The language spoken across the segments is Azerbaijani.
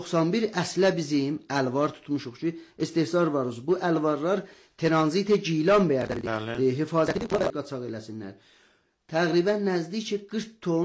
91 əslə bizim əlvar tutmuşuq ki, istehsar varız. Bu əlvarlar tranzit Gilan bəyərdir. Hifazəti qaçaq eləsinlər. Təqribən nəzdik 40 ton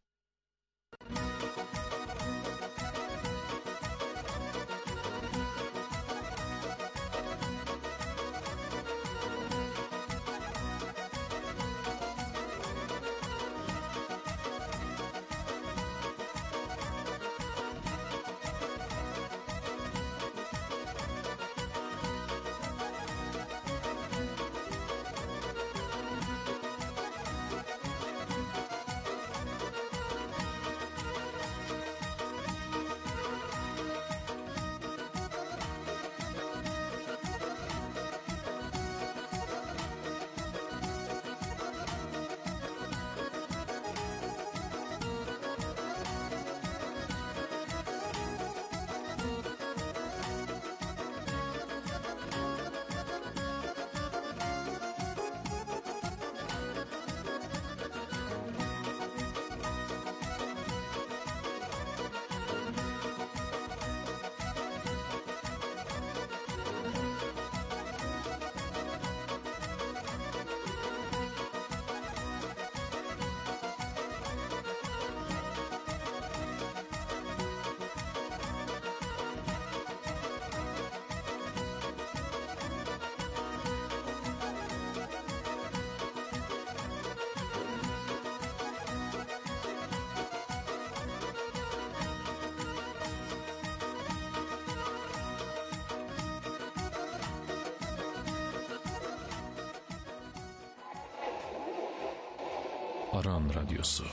Aran Radyosu.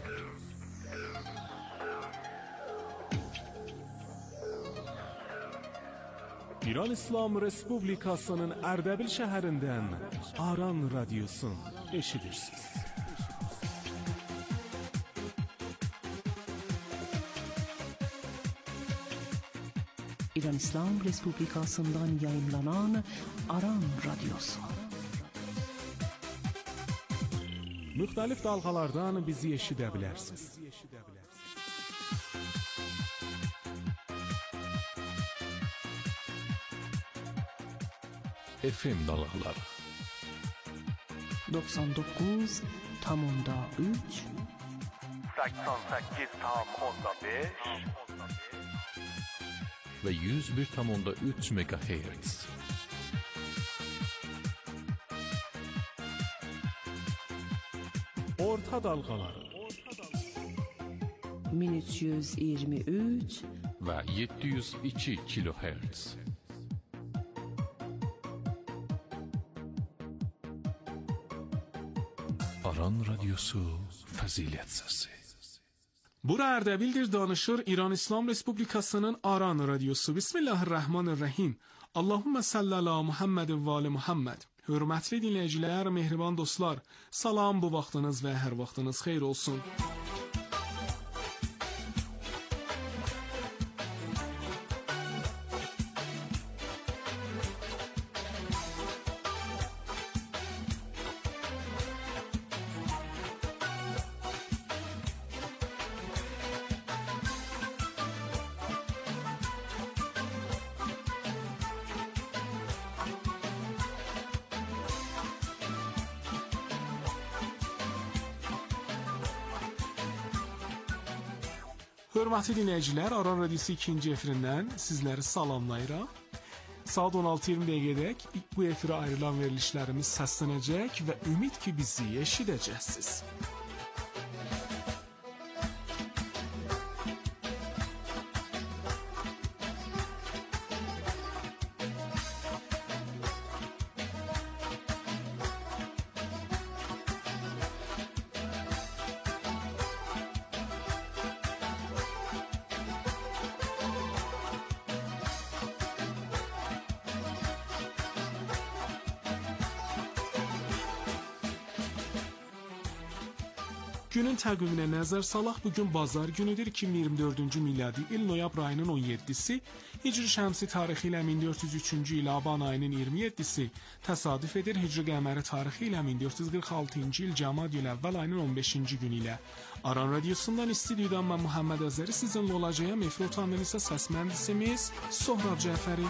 İran İslam Respublikasının Erdebil şəhərindən Aran Radyosu eşidirsiniz. İran İslam Respublikasından yayımlanan Aran Radyosu. Müxtəlif dalğalardan bizi eşidə bilərsiniz. FM dalğaları 99.3 88.5 ve 101.3 MHz. Orta dalğaları 1323 ve 702 kHz. Aran Radyosu Fəzilət Səsi. Bura Erdebildir, danışır İran İslam Respublikasının Aran Radyosu. Bismillahirrahmanirrahim. Allahümme salli ala Muhammed və ali Muhammed. Hörmətli dinləyicilər, mehriban dostlar, salam, bu vaxtınız və hər vaxtınız xeyir olsun. Hörmətli dinləyicilər, Aran Radyosu 2-ci efirindən sizləri salamlayıram. Saat 16:20 dəqiqədək bu efirə ayrılan verilişlərimiz səslənəcək və ümid ki bizi eşidəcəksiniz. Günün təqviminə nəzər salaq, bugün bazar günüdür, 2024-cü miladi il noyabr ayının 17-si, Hicri şəmsi tarixi ilə 1403-cü il aban ayının 27-si təsadüf edir, Hicri qəməri tarixi ilə 1446-cı il Cəmadiyül əvvəl ayının 15-ci günü ilə. Aran radiosundan istudiyudan mən Muhammed Əzəri sizinlə olacağım. Efir otağından isə səs mühəndisimiz Sohrab Cəfəri.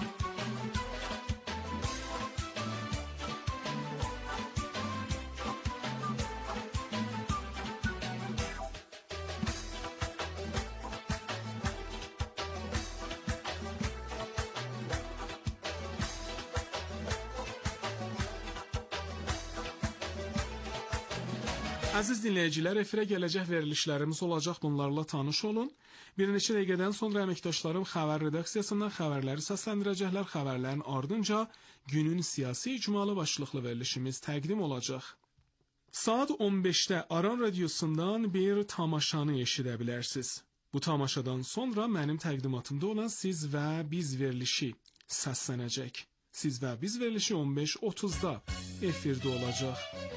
Əziz dinləyicilər, efirə gələcək verilişlərimiz olacaq, bunlarla tanış olun. Bir neçə dəqiqədən sonra əməkdaşlarım xəbər redaksiyasından xəbərləri səsləndirəcəklər. Xəbərlərin ardınca günün siyasi icmalı başlıqlı verilişimiz təqdim olacaq. Saat 15-də Aran radiosundan bir tamaşanı eşidə bilərsiniz. Bu tamaşadan sonra mənim təqdimatımda olan Siz və Biz verilişi səslənəcək. Siz və Biz verilişi 15:30-da efirdə olacaq.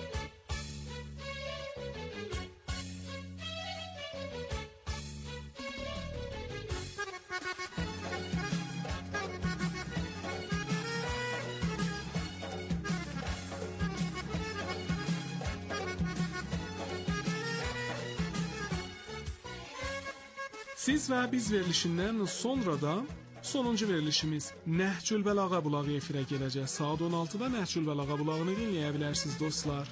Siz və Biz verilişindən sonra da sonuncu verilişimiz Nəhcül Bəlağa bulağı efirə gələcək. Saat 16-da Nəhcül Bəlağa bulağını dinləyə bilərsiniz dostlar.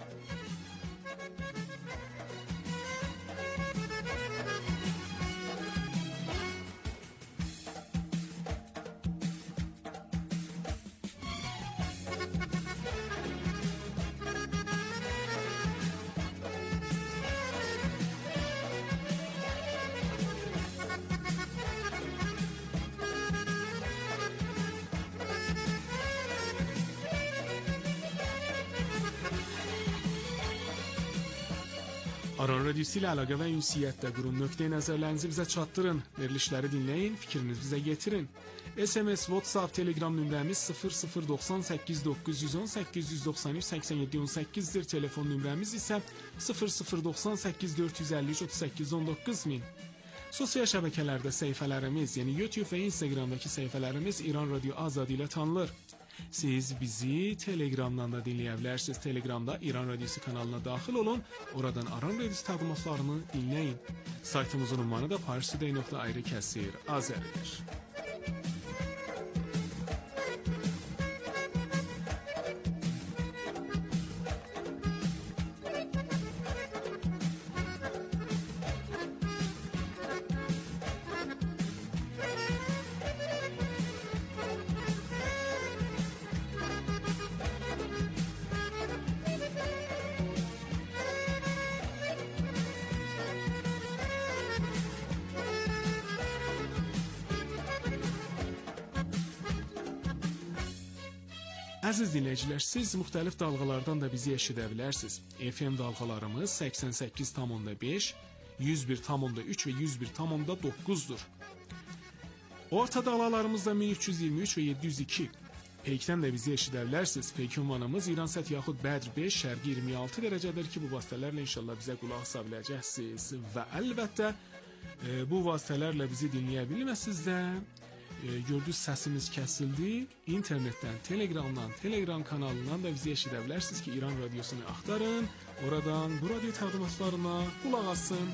Aran radiosu ilə əlaqə və ünsiyyətdə qurun, nöqteyi nəzərlərinizi bizə çatdırın, verilişləri dinləyin, fikrinizi bizə getirin. SMS, WhatsApp, Telegram nömrəmiz 0098 910 893 87 18-dir. Telefon nömrəmiz isə 0098 453 38 19 min. Sosial şəbəkələrdə səhifələrimiz, yəni YouTube və Instagramdakı səhifələrimiz İran Radio Azadi ilə tanınır. Siz bizi Telegramdan da dinləyə bilərsiniz. Telegramda İran Radiosu kanalına daxil olun. Oradan Aran Radiosu təqdimatlarını dinləyin. Saytımızın ünvanı da parstoday.ir/azəridir. Əziz dinləyicilər, siz müxtəlif dalğalardan da bizi eşidə bilərsiniz. FM dalğalarımız 88,5, 101,3 və 101,9-dur. Orta dalğalarımızda 1323 və 702. Peykdən də bizi eşidə bilərsiniz. Peyk ünvanımız İransat yaxud Bədr 5, şərqi 26 dərəcədir ki, bu vasitələrlə inşallah bizə qulaq asa biləcəksiniz. Və əlbəttə, bu vasitələrlə bizi dinləyə bilməsiniz də, gördüyünüz səsimiz kəsildi. İnternetdən, Telegramdan, Telegram kanalından da bizi eşidə bilərsiniz ki, İran radiosunu axtarın. Oradan bu radio təqdimatlarına qulaq asın.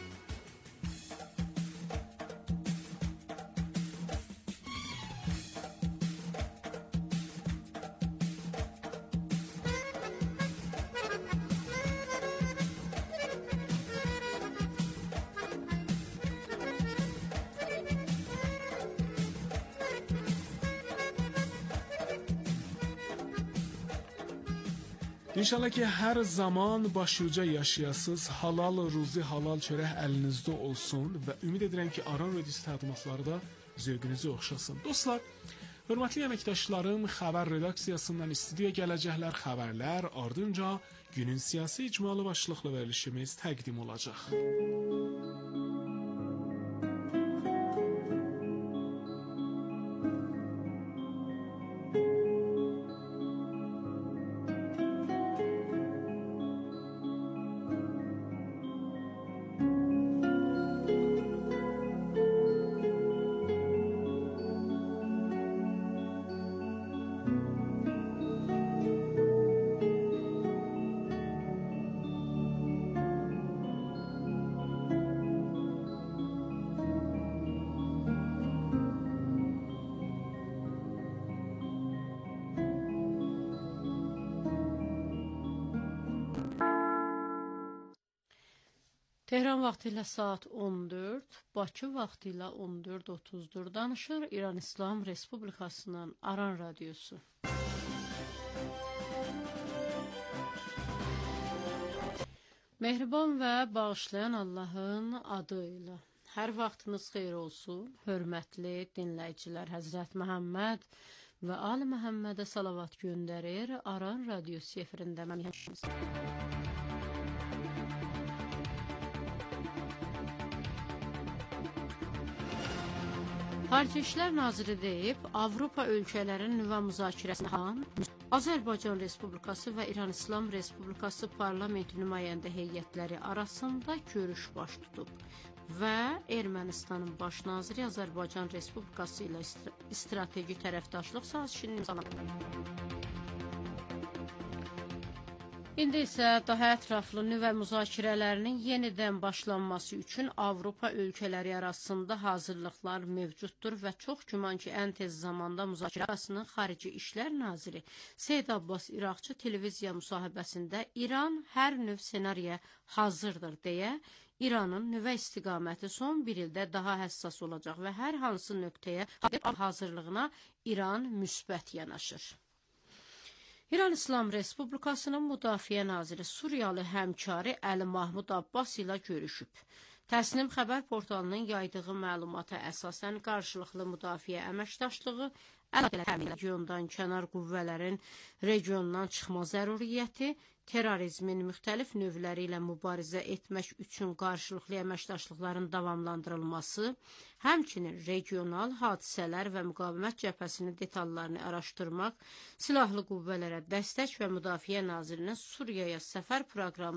İnşallah ki, hər zaman başuca yaşayasınız, halal ruzi, halal çörək əlinizdə olsun və ümid edirəm ki, Aran radiosu təqdimatları da zövqünüzü oxşasın. Dostlar, hörmətli əməkdaşlarım, xəbər redaksiyasından studiya gələcəklər xəbərlər, ardınca günün siyasi icmalı başlıqlı verilişimiz təqdim olacaq. Tehran vaxtı ilə saat 14, Bakı vaxtı ilə 14:30-dur. Danışır İran İslam Respublikasının Aran Radiosu. Mehriban və bağışlayan Allahın adı ilə. Hər vaxtınız xeyir olsun, hörmətli dinləyicilər. Həzrət Məhəmməd və Ali Məhəmmədə salavat göndərir. Aran Radiosu efirində mən həmşiniz. Xarici İşlər Naziri deyib, Avropa ölkələrinin nüvə müzakirəsindən Azərbaycan Respublikası və İran İslam Respublikası parlament nümayəndə heyətləri arasında görüş baş tutub və Ermənistanın baş naziri Azərbaycan Respublikası ilə strateji tərəfdaşlıq sazişinin imzaladı. İndi isə daha ətraflı nüvə müzakirələrinin yenidən başlanması üçün Avropa ölkələri arasında hazırlıqlar mövcuddur və çox güman ki, ən tez zamanda müzakirə arasının Xarici İşlər Naziri Seyid Abbas İraqçı televiziya müsahibəsində İran hər növ senariyə hazırdır deyə, İranın nüvə istiqaməti son bir ildə daha həssas olacaq və hər hansı nöqtəyə hazırlığına İran müsbət yanaşır. İran İslam Respublikasının Müdafiə Naziri Suriyalı həmkarı Əli Mahmud Abbas ilə görüşüb. Təsnim xəbər portalının yaydığı məlumata əsasən qarşılıqlı müdafiə əməkdaşlığı, regiondan kənar qüvvələrin regiondan çıxma zəruriyyəti, terrorizmin müxtəlif növləri ilə mübarizə etmək üçün qarşılıqlı əməkdaşlıqların davamlandırılması, həmçinin regional hadisələr və müqavimət cəbhəsinin detallarını araşdırmaq, silahlı qüvvələrə dəstək və Müdafiə Nazirinin Suriyaya səfər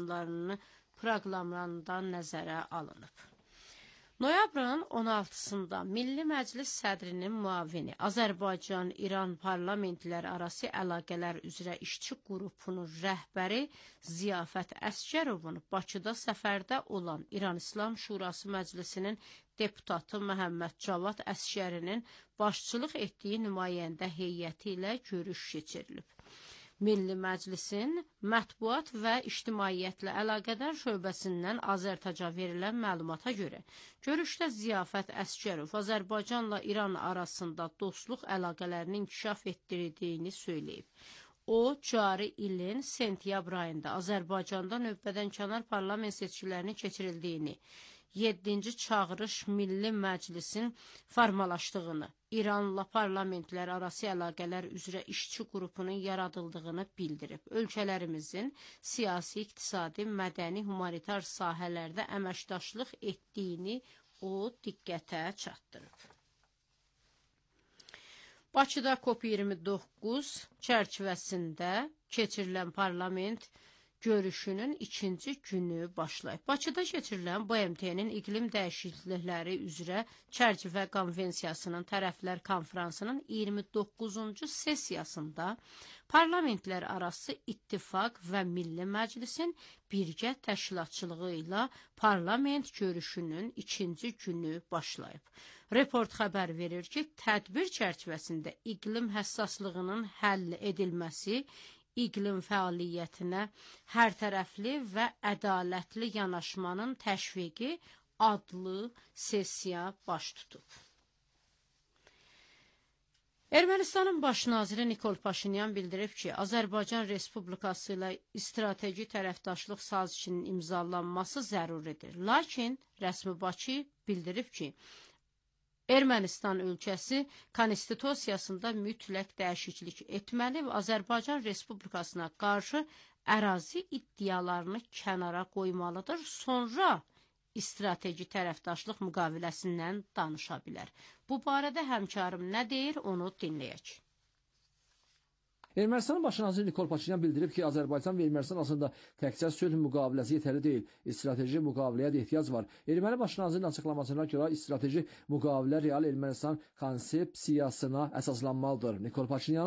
proqramlarından nəzərə alınıb. Noyabrın 16-sında Milli Məclis sədrinin müavini Azərbaycan-İran parlamentlər arası əlaqələr üzrə işçi qrupunun rəhbəri Ziyafət Əsgərovun Bakıda səfərdə olan İran İslam Şurası Məclisinin deputatı Məhəmməd Cavad Əsgərinin başçılıq etdiyi nümayəndə heyəti ilə görüş keçirilib. Milli Məclisin mətbuat və ictimaiyyətlə əlaqədar şöbəsindən Azərtaca verilən məlumata görə, görüşdə Ziyafət Əsgərov Azərbaycanla İran arasında dostluq əlaqələrini inkişaf etdirdiyini söyləyib. O, cari ilin sentyabr ayında Azərbaycanda növbədənkənar parlament seçkilərinin keçirildiyini, 7-ci çağırış Milli Məclisin formalaşdığını, İranla parlamentlər arası əlaqələr üzrə işçi qrupunun yaradıldığını bildirib. Ölkələrimizin siyasi, iqtisadi, mədəni, humanitar sahələrdə əməkdaşlıq etdiyini o diqqətə çatdırıb. Bakıda COP29 çərçivəsində keçirilən parlament görüşünün ikinci günü başlayıb. Bakıda keçirilən BMT-nin iqlim dəyişiklikləri üzrə çərçivə konvensiyasının tərəflər konfransının 29-cu sessiyasında parlamentlər arası İttifaq və Milli Məclisin birgə təşkilatçılığı ilə parlament görüşünün ikinci günü başlayıb. Report xəbər verir ki, tədbir çərçivəsində iqlim həssaslığının həll edilməsi, iqlim fəaliyyətinə hərtərəfli və ədalətli yanaşmanın təşviqi adlı sessiya baş tutub. Ermənistanın baş naziri Nikol Paşinyan bildirib ki, Azərbaycan Respublikası ilə strateji tərəfdaşlıq sazişinin imzalanması zəruridir. Lakin rəsmi Bakı bildirib ki, Ermənistan ölkəsi konstitusiyasında mütləq dəyişiklik etməli və Azərbaycan Respublikasına qarşı ərazi iddialarını kənara qoymalıdır, sonra strateji tərəfdaşlıq müqaviləsindən danışa bilər. Bu barədə həmkarım nə deyir, onu dinləyək. Ermənistanın baş naziri Nikol Paşinyan bildirib ki, Azərbaycan və Ermənistan arasında təkcə sülh müqaviləsi yetərli deyil, strateji müqaviləyə də ehtiyac var. Erməni baş nazirinin açıqlamasına görə strateji müqavilə real Ermənistan konsepsiyasına əsaslanmalıdır. Nikol Paşinyanın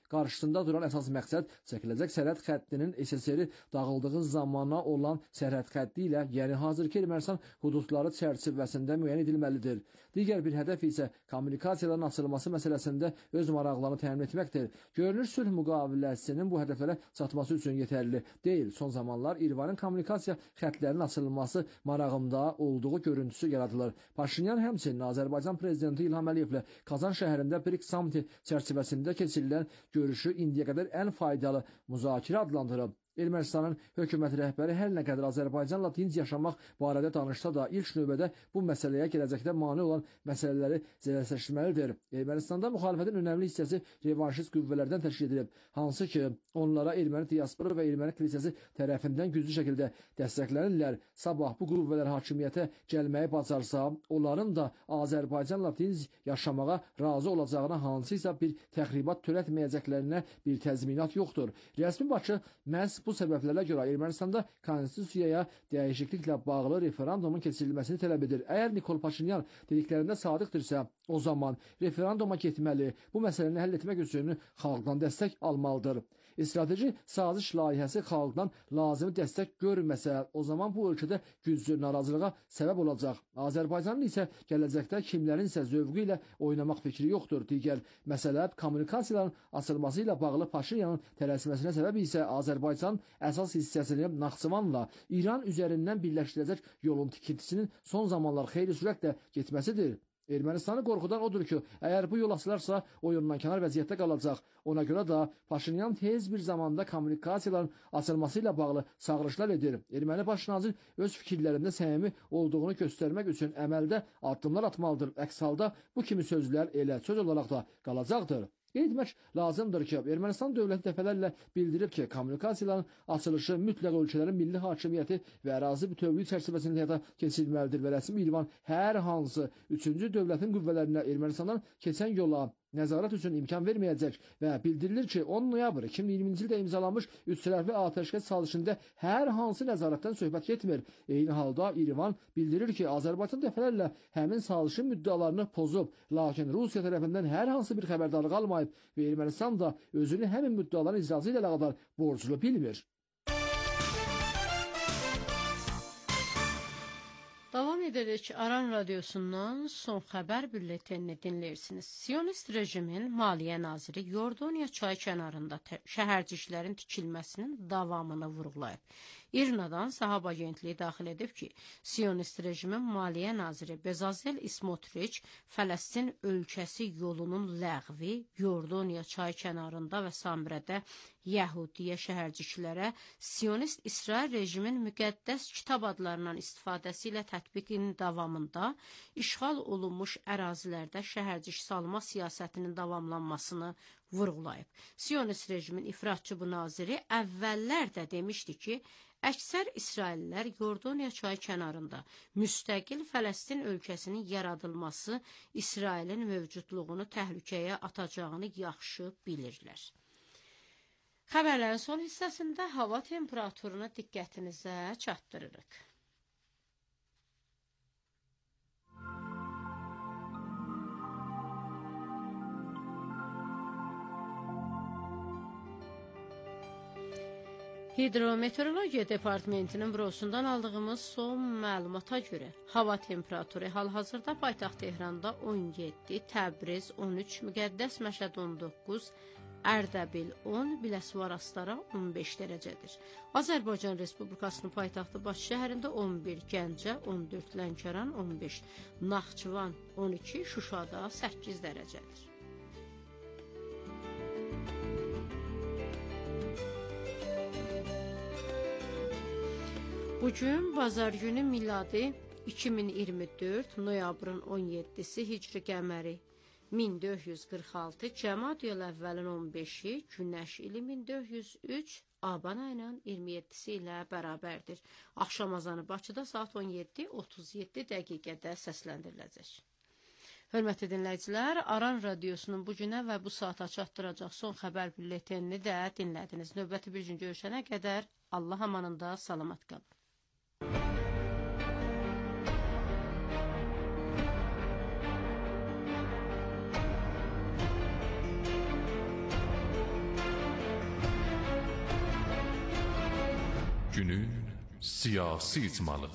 Qarşısında duran əsas məqsəd çəkiləcək sərhəd xəttinin SSR dağıldığı zamana olan sərhəd xətti ilə, yəni hazırki Ermənistan hududları çərçivəsində müəyyən edilməlidir. Digər bir hədəf isə kommunikasiyaların açılması məsələsində öz maraqlarını təmin etməkdir. Görünür, sülh müqaviləsinin bu hədəflərə çatması üçün yetərli deyil. Son zamanlar İrəvanın kommunikasiya xəttlərinin açılması marağında olduğu görüntüsü yaradılır. Paşinyan həmçinin Azərbaycan prezidenti İlham Əliyevlə Kazan şəhərində BRICS samiti çərçivəsində keçirilən görüşü indiyə qədər ən faydalı müzakirə adlandırıb. Ermənistanın hökumət rəhbəri hər nə qədər Azərbaycanla dinc yaşamaq barədə danışsa da, ilk növbədə bu məsələyə gələcəkdə mane olan məsələləri zərərləşdirməlidir. Ermənistanda müxalifətin önəmli hissəsi revanşist qüvvələrdən təşkil edilib, hansı ki, onlara erməni diaspora və erməni kilsəsi tərəfindən güclü şəkildə dəstəklənirlər. Sabah bu qüvvələr hakimiyyətə gəlməyi bacarsa, onların da Azərbaycanla dinc yaşamağa razı olacağına hansısa bir təxribat törətməyəcəklərinə bir təzminat yoxdur. Rəsmi Bakı məhz bu səbəblərə görə Ermənistanda konstitusiyaya dəyişikliklə bağlı referendumun keçirilməsini tələb edir. Əgər Nikol Paşinyan dediklərində sadiqdirsə, o zaman referenduma getməli, bu məsələni həll etmək üçün xalqdan dəstək almalıdır. Strateji saziş layihəsi xalqdan lazımi dəstək görməsə, o zaman bu ölkədə güclü narazılığa səbəb olacaq. Azərbaycanın isə gələcəkdə kimlərinsə zövqü ilə oynamaq fikri yoxdur. Digər məsələ kommunikasiyaların açılması ilə bağlı Paşinyanın tələsməsinə səbəb isə Azərbaycan əsas hissəsini Naxçıvanla İran üzərindən birləşdirəcək yolun tikintisinin son zamanlar xeyli sürətlə getməsidir. Ermənistanı qorxudan odur ki, əgər bu yol açılarsa, oyundan kənar vəziyyətdə qalacaq. Ona görə də Paşinyan tez bir zamanda kommunikasiyaların açılması ilə bağlı çağırışlar edir. Erməni baş nazir öz fikirlərində səmimi olduğunu göstərmək üçün əməldə addımlar atmalıdır. Əks halda bu kimi sözlər elə söz olaraq da qalacaqdır. Qeyd etmək lazımdır ki, Ermənistan dövləti dəfələrlə bildirib ki, kommunikasiyaların açılışı mütləq ölkələrin milli hakimiyyəti və ərazi bütövlüyü çərçivəsində həyata keçirilməlidir və rəsmi İrəvan hər hansı üçüncü dövlətin qüvvələrinə Ermənistandan keçən yola nəzarət üçün imkan verməyəcək və bildirilir ki, 10 noyabr 2020-ci ildə imzalanmış üç tərəfli atəşkəs sazişində hər hansı nəzarətdən söhbət getmir. Eyni halda İrəvan bildirir ki, Azərbaycan dəfələrlə həmin sazişin müddəalarını pozub, lakin Rusiya tərəfindən hər hansı bir xəbərdarlıq almayıb və Ermənistan da özünü həmin müddəaların icrası ilə əlaqədar borclu bilmir. Davam edərək Aran radiosundan son xəbər bülletenini dinləyirsiniz. Siyonist rejimin Maliyyə naziri Yordaniya çayı kənarında şəhərciklərin tikilməsinin davamını vurğulayıb. İRNA-dan Sahab agentliyi daxil edib ki, Siyonist rejimin Maliyyə naziri Bezazel İsmotriç Fələstin ölkəsi yolunun ləğvi Yordaniya çayı kənarında və Samrədə Yəhudiyyə şəhərciklərə Siyonist İsrail rejimin müqəddəs kitab adlarından istifadəsi ilə tətbiqinin davamında işğal olunmuş ərazilərdə şəhərcik salma siyasətinin davamlanmasını vurğulayıb. Siyonist rejimin ifratçı bu naziri əvvəllər də demişdi ki, əksər İsraillilər Yordaniya çayı kənarında müstəqil Fələstin ölkəsinin yaradılması İsrailin mövcudluğunu təhlükəyə atacağını yaxşı bilirlər. Xəbərlərin son hissəsində hava temperaturunu diqqətinizə çatdırırıq. Hidrometeorologiya Departamentinin bürosundan aldığımız son məlumata görə hava temperaturu hal-hazırda paytaxt Tehranda 17, Təbriz 13, Müqəddəs Məşəd 19, Ərdəbil 10, Biləsuvar Astara 15 dərəcədir. Azərbaycan Respublikasının paytaxtı Bakı şəhərində 11, Gəncə 14, Lənkəran 15, Naxçıvan 12, Şuşada 8 dərəcədir. Bugün bazar günü miladi 2024 noyabrın 17-si Hicri qəməri 1446, Cəmad yıl əvvəlin 15-i, Günəş ili 1403, Aban ayının 27-si ilə bərabərdir. Axşam azanı Bakıda saat 17:37 dəqiqədə səsləndiriləcək. Hörmətli dinləyicilər, Aran radiosunun bu günə və bu saata çatdıracaq son xəbər bülletenini də dinlədiniz. Növbəti bir gün görüşənə qədər Allah amanında salamat qalın. Günün siyasi icmalı.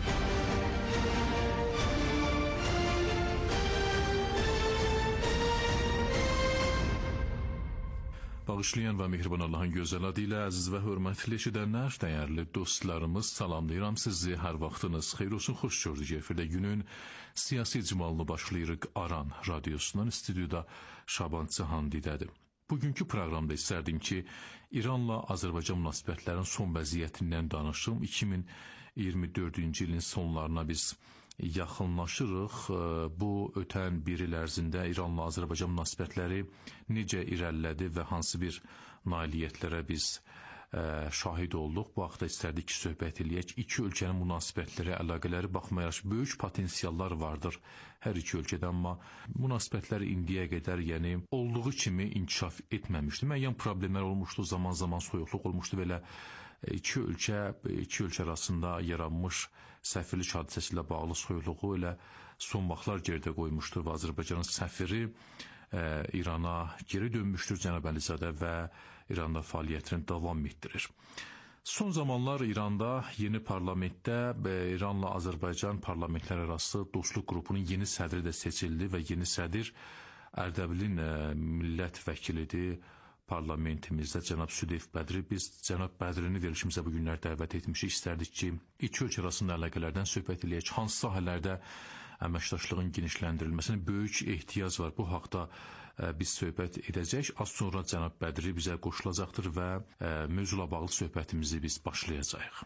Bağışlayan və mehriban Allahın gözəl adı ilə əziz və hörmətli eşidənlər, dəyərli dostlarımız, salamlayıram sizi. Hər vaxtınız xeyir olsun, xoş gördük. Efirdə günün siyasi icmalını başlayırıq Aran radiosundan. Stüdyoda Şaban Cihandidədir. Bugünkü proqramda istərdim ki, İranla Azərbaycan münasibətlərinin son vəziyyətindən danışım. 2024-cü ilin sonlarına biz yaxınlaşırıq. Bu ötən bir il ərzində İranla Azərbaycan münasibətləri necə irəlilədi və hansı bir nailiyyətlərə biz şahid olduq. Bu haqda istərdik ki, söhbət eləyək. İki ölkənin münasibətləri, əlaqələri baxmayaraq böyük potensiallar vardır hər iki ölkədə, amma münasibətləri indiyə qədər, yəni olduğu kimi inkişaf etməmişdi. Müəyyən problemlər olmuşdu, zaman-zaman soyuqluq olmuşdu və elə iki ölkə arasında yaranmış səfirlik hadisəsi ilə bağlı soyuqluğu elə son vaxtlar geridə qoymuşdur və Azərbaycanın səfiri İrana geri dönmüşdür Cənab Əlizadə və İranda fəaliyyətini davam etdirir. Son zamanlar İranda yeni parlamentdə İranla Azərbaycan parlamentlər arası dostluq qrupunun yeni sədri də seçildi və yeni sədir Ərdəbilin millət vəkilidir parlamentimizdə cənab Südeyf Bədri. Biz cənab Bədrini verilişimizə bu günlər dəvət etmişik. İstərdik ki, iki ölkə arasında əlaqələrdən söhbət eləyək. Hansı sahələrdə əməkdaşlığın genişləndirilməsinə böyük ehtiyac var. Bu haqda biz söhbət edəcək. Az sonra cənab Bədri bizə qoşulacaqdır və mövzula bağlı söhbətimizi biz başlayacağıq.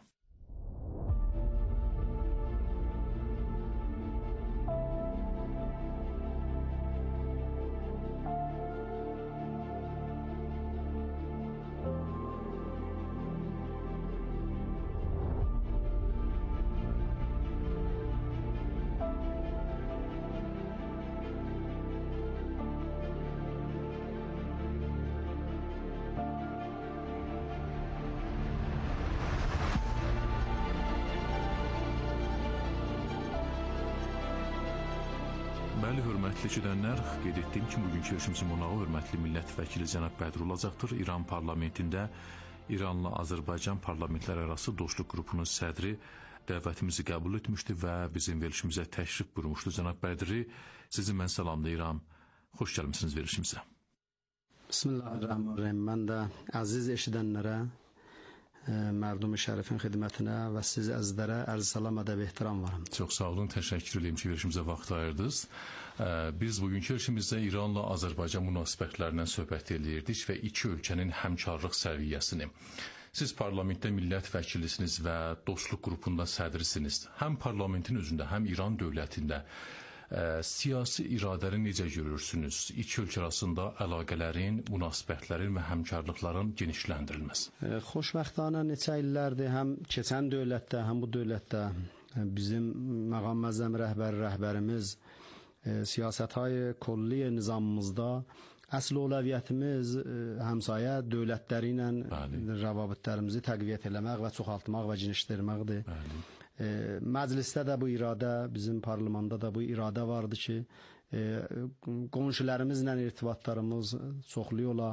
Bəli, hörmətli eşidənlər, qeyd etdiyim kimi bugünkü görüşümüzün qonağı hörmətli millət vəkili cənab Bədri olacaqdır. İran parlamentində İranla Azərbaycan parlamentlər arası dostluq qrupunun sədri dəvətimizi qəbul etmişdi və bizim verilişimizə təşrif buyurmuşdu. Cənab Bədri, sizi mən salamlayıram. Xoş gəlmisiniz verilişimizə. Bismillahirrahmanirrahim. Mən də əziz eşidənlərə, mərdum-i şərifin xidmətinə və siz əzizlərə ərz salam, ədəb, ehtiram varım. Çox sağ olun, təşəkkür edeyim ki, verilişimizə vaxt ayırdınız. Biz bugünkü verilişimizdə İranla Azərbaycan münasibətlərindən söhbət edirdik və iki ölkənin həmkarlıq səviyyəsini. Siz parlamentdə millət vəkilisiniz və dostluq qrupunda sədrisiniz. Həm parlamentin özündə, həm İran dövlətində siyasi iradəni necə görürsünüz? İki ölkə arasında əlaqələrin, münasibətlərin və həmkarlıqların genişləndirilməsi. Xoşbəxtانه neçə illərdir həm keçən dövlətdə, həm bu dövlətdə bizim məqam məzəm rəhbərimiz siyasətهای kölli nizamımızda əsl əvəziyyətimiz həmsayə dövlətləri ilə rəvabitlərimizi təqviyyət eləmək və çoxaltmaq və genişdirməkdir. Məclisdə də bu iradə, bizim parlamendə də bu iradə vardı ki, qonşularımızla irtibatlarımız çoxlu ola,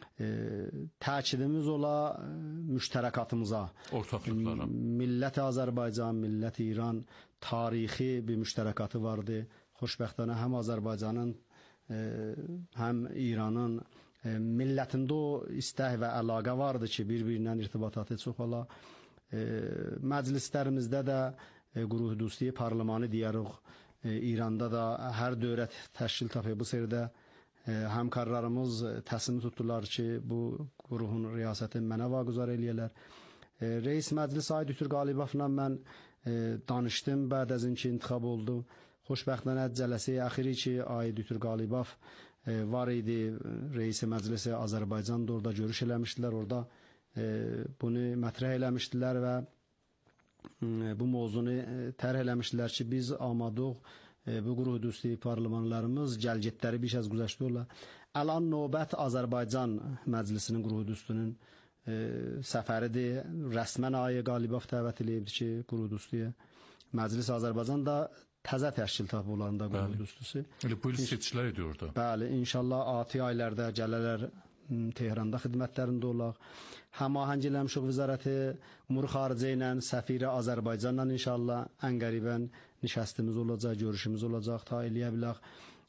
təkidimiz ola müştərəkatımıza. Ortaqlıqlara. Millət Azərbaycan, millət İran tarixi bir müştərəkatı vardı. Xoşbəxtانه həm Azərbaycanın, həm İranın millətində o istək və əlaqə vardı ki, bir-birindən irtibatatı çox ola. Məclislərimizdə də Quruh Dosti Parlamanı deyirik. İranda da hər dövlət təşkil tapıb bu sırada həmkarlarımız təslim tutdular ki, bu quruhun riyasətini mənə vaquzar eləyərlər. Reis Məclis Aydütür Qalibovla mən danışdım bəd az inki intikhab oldu. Xoşbəxtانه cələsi əxiri ki, Aydütür Qalibov var idi. Reis Məclisi Azərbaycanda orada görüş eləmişdilər. Orada bunu mətrəh eləmişdilər və bu mövzunu tərh eləmişdilər ki, biz amadıq bu Quruh Dosti parlamanlarımız gəlgətləri bir az güzəştə ola. Alan növbət Azərbaycan Məclisinin Quruh Dostunun səfəridir. Rəsmən Ayə Qalibov dəvət eləyibdi ki, Quruh Dostiyə. Məclis Azərbaycanda təzə təşkil tapı olanda Quruh Dostusu. Elə bu il seçkilər edir orada. Bəli, inşallah ati aylarda gələrlər Tehranda xidmətlərində olaq. Həmahəng eləmişik Vəzarəti Umur Xaricə ilə, səfiri Azərbaycanla inşallah ən qəribən nişəstimiz olacaq, görüşümüz olacaq, ta eləyə bilək.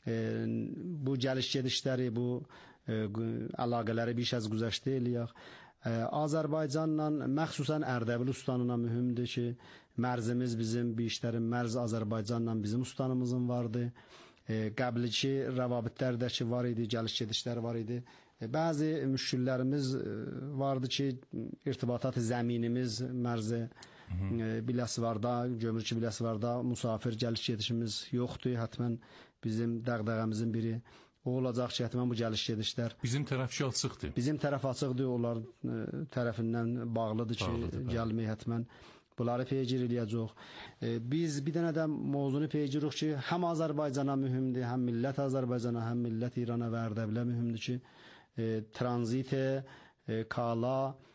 Bu gəliş gedişləri, bu əlaqələri bir az güzəştə eləyək. Azərbaycanla, məxsusən Ərdəbil ustanına mühümdür ki, mərzimiz bizim bir işlərin mərz Azərbaycanla bizim ustanımızın vardı. Qəblici rəvabitlər də ki var idi, gəliş gedişləri var idi. Bəzi müşkillərimiz vardı ki, irtibatat zəminimiz mərzi Biləsuvarda, Gömrük Biləsuvarda musafir gəliş gedişimiz yoxdur. Hətmən bizim dəğdəğəmizin biri o olacaq ki, hətmən bu gəliş gedişlər bizim tərəfçi açıqdır. Bizim tərəf açıqdır, onlar tərəfindən bağlıdır ki, gəlmək hətmən bunları peycir eləyəcək. Biz bir dənə də mövzunu peyciririk ki, həm Azərbaycana mühümdür, həm millət Azərbaycana, həm millət İrana və Ərdəbilə mühümdür ki, tranzit kala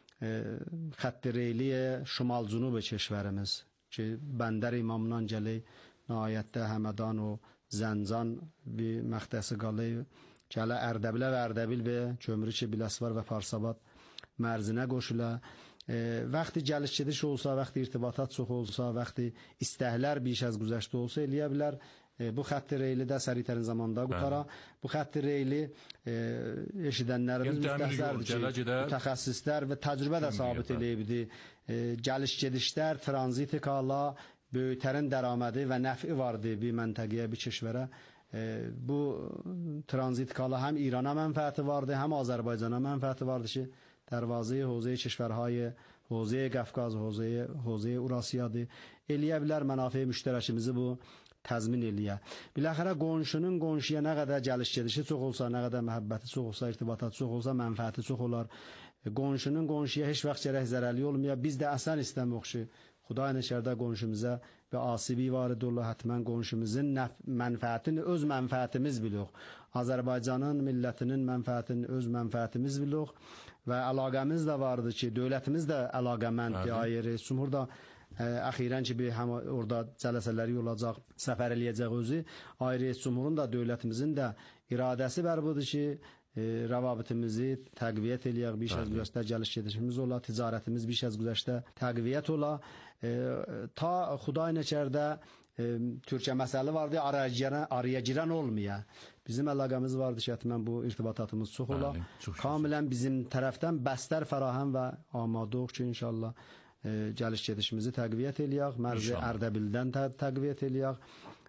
xətt reyli şimal-cənub keşvərimiz ki, Bəndər İmamdan gələk, nəhayətdə Həmədan o Zəncan bir məxtəsi qalıb, gələ Ərdəbilə və Ərdəbil və Gömrük Biləsuvar və Farsabad mərzinə qoşula. Vaxtı gəliş gediş olsa, vaxtı irtibatat çox olsa, vaxtı istəklər bir az güzəştə olsa eləyə bilər. Bu xətt reyli də səritərin zamanda qutara. Bu xətt reyli eşidənlərimiz müstəhsərdir ki, mütəxəssislər və təcrübə də sabit eləyibdir. Gəliş gedişlər, tranzit kala, böyüklərin dərəmədi və nəfi vardı bir məntəqəyə, bir keşvərə. Bu tranzit kala həm İrana mənfəəti vardı, həm Azərbaycana mənfəəti vardı ki, Dərvazı, Hozey Keşvərhay, Hozey Qafqaz, Hozey Urasiyadır. Eləyə bilər mənafi müştərəkimizi bu təzmin eləyə. Biləxərə qonşunun qonşuya nə qədər gəliş gedişi çox olsa, nə qədər məhəbbəti çox olsa, irtibatatı çox olsa, mənfəəti çox olar. Qonşunun qonşuya heç vaxt gərək zərərli olmaya. Biz də əsən istəmirik ki, Xuday nəşərdə qonşumuza və asibi varid olur, hətmən qonşumuzun mənfəətini öz mənfəətimiz bilirik. Azərbaycanın millətinin mənfəətini öz mənfəətimiz bilirik və əlaqəmiz də vardır ki, dövlətimiz də əlaqəmənddir. Ayrı Cumhur da əxirən ki, orada cələsələri olacaq, səfər eləyəcək özü. Ayrı Cumhurun da dövlətimizin də iradəsi var budur ki, rəvabitimizi təqviyyət eləyək, bir az güzəştə gəliş gedişimiz ola, ticarətimiz bir az güzəştə təqviyyət ola. Ta Xuday nəçərdə Türkiyə məsələ vardı, araya girən olmaya. Bizim əlaqəmiz vardı ki, hətmən bu irtibatatımız çox ola. Kamilən bizim tərəfdən bəstər fərahəm və amadıq ki, inşallah gəliş gedişimizi təqviyyət eləyək, mərzi Ərdəbildən təqviyyət eləyək.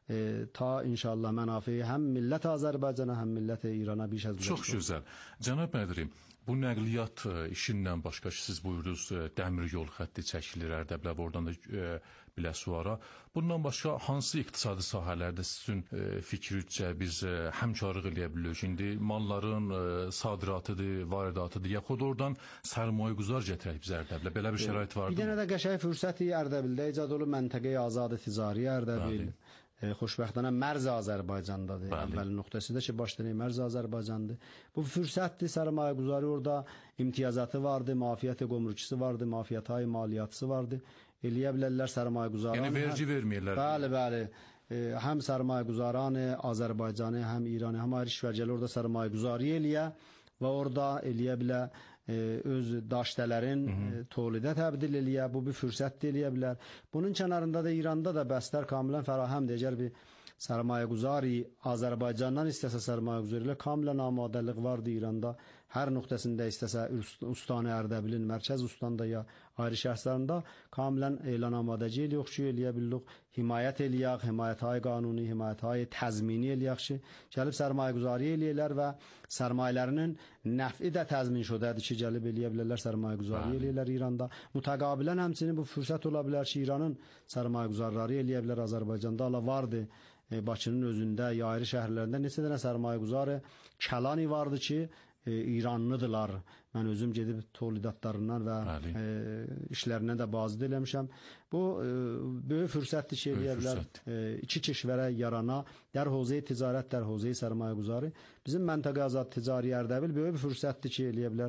Ta inşallah mənafi həm millət Azərbaycana, həm millət İrana bir şey. Çox gözəl. Cənab müəllim, bu nəqliyyat işindən başqa siz buyurdunuz, dəmir yol xətti çəkilir Ərdəbilə, oradan da Biləsuvara. Bundan başqa hansı iqtisadi sahələrdə sizin fikrinizcə biz həmkarlıq eləyə bilirik? İndi malların sadiratıdır, varidatıdır, yaxud oradan sərmayəgüzar gətirək biz Ərdəbilə. Belə bir şərait vardır. Bir dənə də qəşəng fürsəti Ərdəbildə icad olub, məntəqə azad ticari Ərdəbil. Xoşbəxtənə mərz Azərbaycandadır. Əvvəlin nöqtəsində ki, başlanır mərz Azərbaycandır. Bu fürsətdir, sərmayəgüzarı orada imtiyazatı vardı, mafiyyət qomrukçusu vardı, mafiyyət maliyyatısı vardı. Eləyə bilərlər sərmayəgüzarı. Yəni vergi verməyirlər. Bəli, bəli. Həm sərmayəgüzaranı, Azərbaycanı, həm İranı, həm ayrı işgərcələr orada sərmayəgüzarı eləyə və orada eləyə bilər öz daştələrin tolidə təbdil eləyə, bu bir fürsət eləyə bilər. Bunun kənarında da İranda da bəstər kamilən fərahəmdir. Əgər bir sərmayəgüzari Azərbaycandan istəsə sərmayəgüzari ilə kamilən amadəlik vardı İranda. Hər nöqtəsində istəsə Ustanı Ərdəbilin, mərkəz Ustandə ya ayrı şəhərlərində kamilən elan amadəci eləyək ki, eləyə bilirik, himayət eləyək, himayət-hay qanuni, himayət-hay təzmini eləyək ki, gəlib sərmayəgüzari eləyirlər və sərmayələrinin nəfi də təzmin şudədir ki, gəlib eləyə bilərlər sərmayəgüzari eləyirlər İranda. Mütəqabilən həmçinin bu fürsət ola bilər ki, İranın sərmayəgüzarları eləyə bilər Azərbaycanda. Hala vardı Bakının özündə, ya ayrı şəhərlərində neçə dənə sərmayəgüzarı Kəlani vardı ki, İranlıdırlar. Mən özüm gedib tolidatlarından və işlərindən də bazı eləmişəm. Bu böyük fürsətdir ki, eləyə bilər iki keşvərə yarana, dər hozey ticarət, dər hozey sərmayəgüzarı. Bizim məntəqə azad ticari Ərdəbil böyük bir fürsətdir ki, eləyə bilər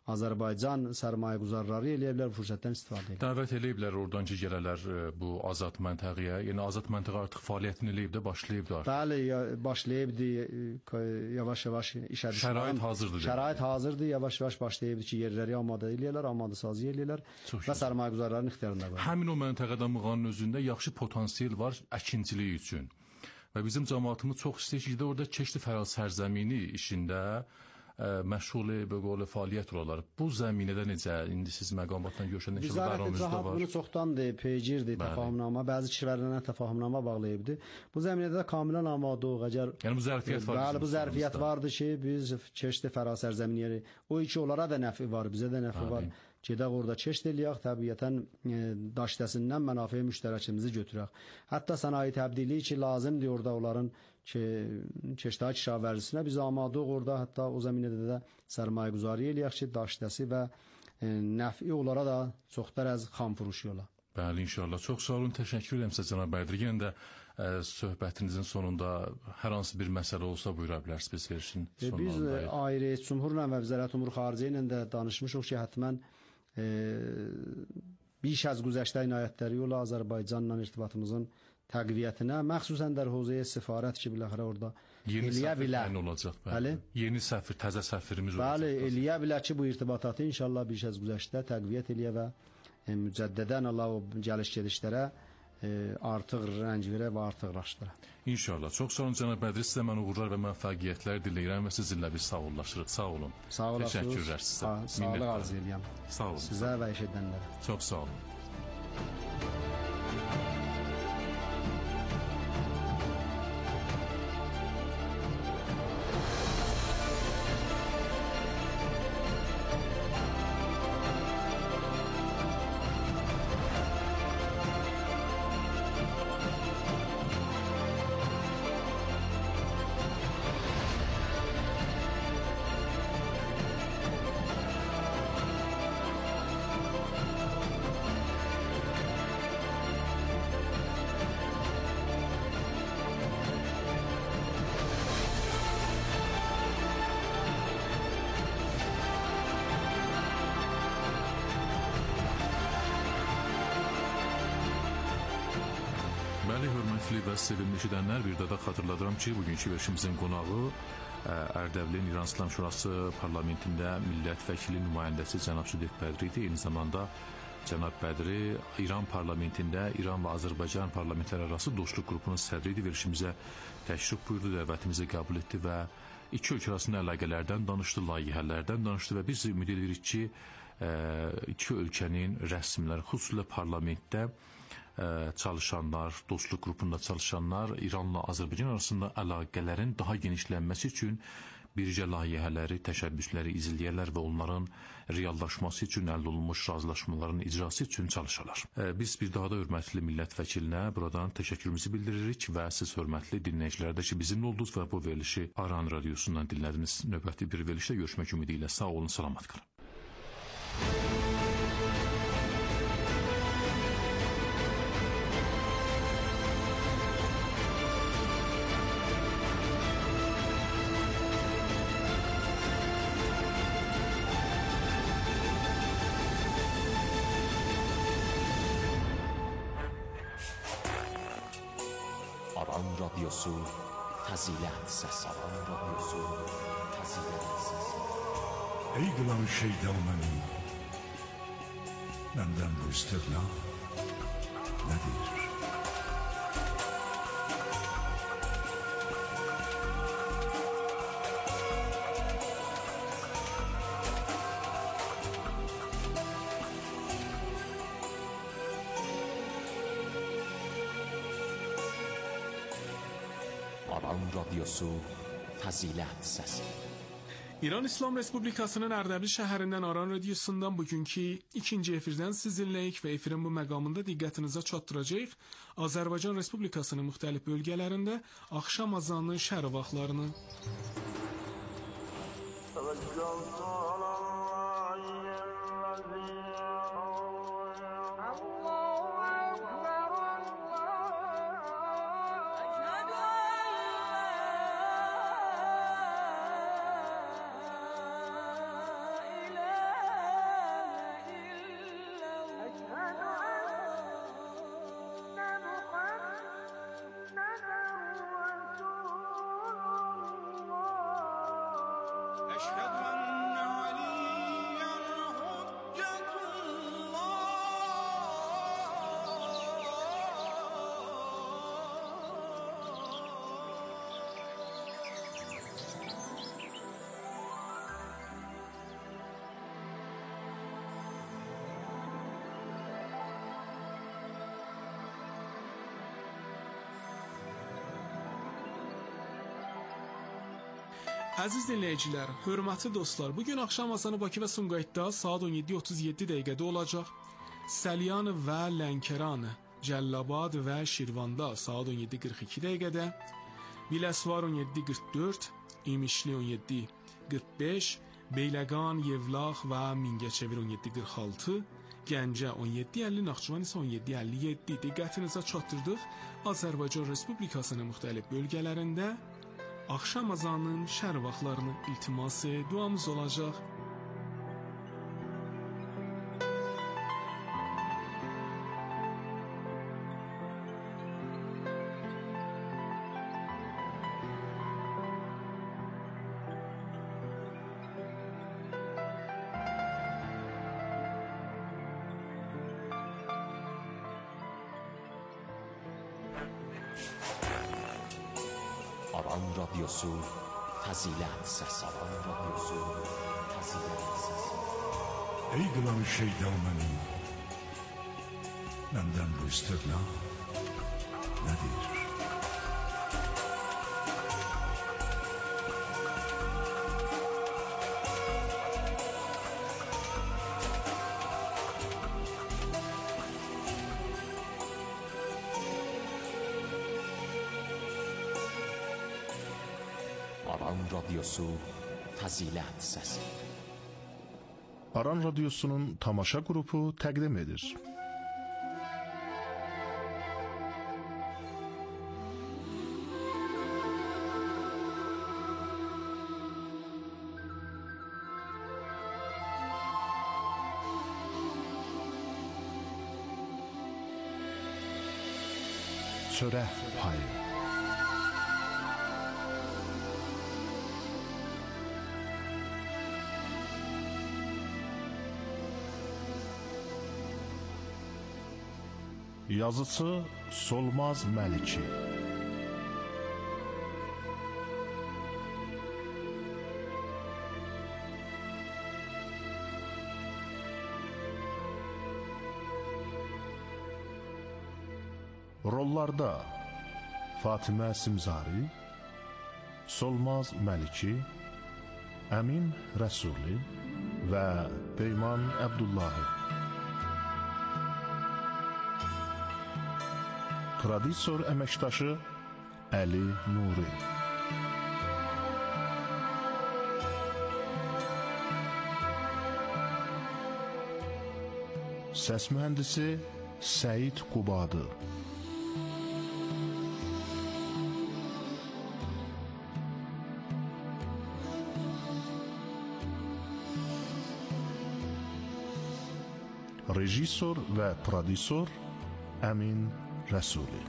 Azərbaycan sərmayəguzarları eləyə bilər, fürsətdən istifadə edir. Dəvət eləyiblər oradan ki, gələrlər bu azad məntəqəyə. Yəni azad məntəqə artıq fəaliyyətini eləyib də, başlayıbdı artıq. Bəli, başlayıbdı, yavaş-yavaş iş hərəkəti. Şərait hazırdır. Şərait hazırdır, yavaş-yavaş başlayıbdı ki, yerləri amadə eləyirlər, amadə-sazı eləyirlər və sərmayəguzarların ixtiyarında var. Həmin o məntəqədə Mığanın özündə yaxşı potensial var əkinçilik üçün. Və bizim cəmaatımız çox istəyir ki, orada keçdi fəal sərzəmini işində məşğul belə fəaliyyət olarlar. Bu zəminədə necə indi siz məqamatla görüşəndə inşallah bəyanınızda var. Bunu çoxdandır, peycirdir, təfahümnamə, bəzi kişilərlə təfahümnamə bağlayıbdı. Bu zəminədə kamilən amadıq, əgər yəni bu zərfiyyət var. Bəli, bu zərfiyyət vardı ki, biz keçdi fəal sərzəmini yeri. O iki onlara da nəfi var, bizə də nəfi var. Gedək orada keçd eləyək, təbiətən daşdəsindən mənafe müştərəkimizi götürək. Hətta sənaye təbdili ki, lazımdır orada onların ki, keçdəki kişavərlisinə biz amadıq orada, hətta o zəminədə də sərmayəguzarı eləyək ki, daşdəsi və nəfi onlara da çoxdar az xam furuşu ola. Bəli, inşallah. Çox sağ olun, təşəkkür edirəm sizə cənab Bədri. Yenə də söhbətinizin sonunda hər hansı bir məsələ olsa buyura bilərsiniz, biz verişin sonunda. Biz ayrı Cumhurla və Vəzarət Umur Xaricə ilə də danışmışıq ki, həttəmən بیش از گذشته عنایت‌داری ola Azərbaycanla irtibatımızın təqviyyətinə, məxsusən də hövzəyə səfarət ki, biləxərə orada eləyə bilər olacaq. Bəli. Yeni səfir, təzə səfirimiz olacaq. Bəli, eləyə bilər ki, bu irtibatatı inşallah بیش az güzəştə təqviyyət eləyə və mücəddədən Allah o gəliş-gedişlərə artıq rəng verə və artıqlaşdıra. İnşallah. Çox sağ olun cənab Bədri, sizə mən uğurlar və müvəffəqiyyətlər diləyirəm və sizinlə biz sağollaşırıq. Sağ olun. Sağ olasınız. Təşəkkürlər sizə. Sağlıq arzu edirəm. Sağ olun. Sizə və eşidənlərə. Çox sağ olun. Bəli, hörmətli və sevimli eşidənlər, bir daha xatırladıram ki, bugünkü verilişimizin qonağı Ərdəbilin İran İslam Şurası parlamentində millət vəkili nümayəndəsi cənab Sudek Bədri idi. Eyni zamanda cənab Bədri İran parlamentində İran və Azərbaycan parlamentləri arası dostluq qrupunun sədri idi. Verilişimizə təşrif buyurdu, dəvətimizi qəbul etdi və iki ölkə arasında əlaqələrdən danışdı, layihələrdən danışdı və biz ümid edirik ki, iki ölkənin rəsmləri, xüsusilə parlamentdə çalışanlar, dostluq qrupunda çalışanlar İranla Azərbaycan arasında əlaqələrin daha genişlənməsi üçün birgə layihələri, təşəbbüsləri izləyərlər və onların reallaşması üçün əldə olunmuş razılaşmaların icrası üçün çalışarlar. Biz bir daha da hörmətli millət vəkilinə buradan təşəkkürümüzü bildiririk və siz hörmətli dinləyicilər də ki, bizimlə oldunuz və bu verilişi Aran radiosundan dinlədiniz. Növbəti bir verilişdə görüşmək ümidi ilə sağ olun, salamat qalın. Aran radyosu fazilet sesi. Aran radyosu fazilet sesi. Ey kılan şeytanım, benden bu istirna nedir? Aran radyosu fazilet sesi. İran İslam Respublikasının Ərdəbil şəhərindən Aran radiosundan bugünkü ikinci efirdən sizinləyik və efirin bu məqamında diqqətinizə çatdıracağıq Azərbaycan Respublikasının müxtəlif bölgələrində axşam azanının şəhər vaxtlarını. Əziz dinləyicilər, hörmətli dostlar, bugün axşam azanı Bakı və Sumqayıtda saat 17:37 dəqiqədə olacaq. Səlyan və Lənkəran, Cəllabad və Şirvanda saat 17:42 dəqiqədə, Biləsuvar 17:44, İmişli 17:45, Beyləqan, Yevlax və Mingəçevir 17:46, Gəncə 17:50, Naxçıvan isə 17:57. Diqqətinizə çatdırdıq. Azərbaycan Respublikasının müxtəlif bölgələrində axşam azanının şər vaxtlarını iltiması duamız olacaq. Aran Radyosu Fəzilət Səsi. Aran Radyosu Fəzilət Səsi. Ey qılan şeyda mənim, məndən bu istəqla nədir? Aran Radyosu Fəzilət Səsi. Aran Radyosu'nun tamaşa grubu təqdim edir. Çörək payı. Yazıcı Solmaz Məliki. Rollarda Fatimə Simzari, Solmaz Məliki, Əmin Rəsuli və Peyman Əbdullahi. Prodüser əməkdaşı Əli Nuri. Səs mühəndisi Səid Qubadı. Rejissor və prodüser Əmin Rəsuli.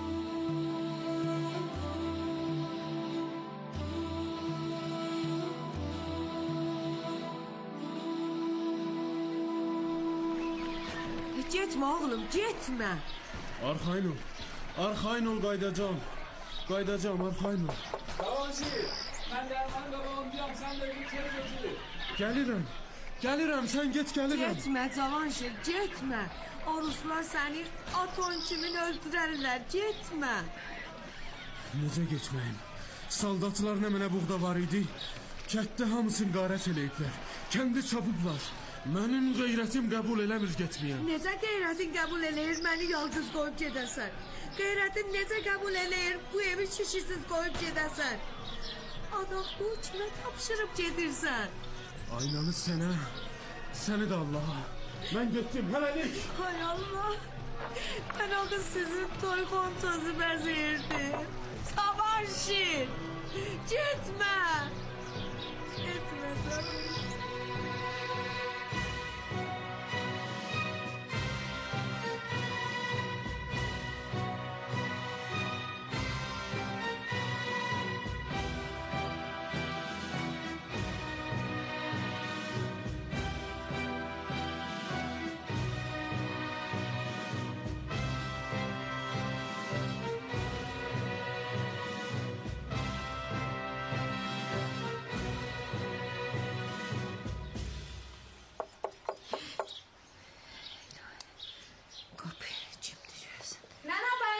Getmə oğlum, getmə. Arxayın ol, qayıdacağım, arxayın ol. Cavanşir, mən dərmanın qabağındayım, sən də içeri götür. Gəlirəm, sən get, gəlirəm. Getmə Cavanşir, getmə. O Ruslar səni aton kimin öldürərlər, getmə. Necə getməyim? Saldatlar nə mənə buğda var idi? Kətdə hamısını qarət eləyiblər. Kəndi çapıblar. Mənim qeyrətim qəbul eləmir getməyəm. Necə qeyrətin qəbul eləyir, məni yalqız qoyub gedəsən? Qeyrətin necə qəbul eləyir, bu evi kişisiz qoyub gedəsən? Adaqlığı kimə tapşırıb gedirsən? Aynanı sənə, səni də Allaha. Mən getdim, hələlik. Hay Allah, mən o qız sizin toy kontozu bəzəyirdim. Cavanşir, getmə. Getmə Cavanşir.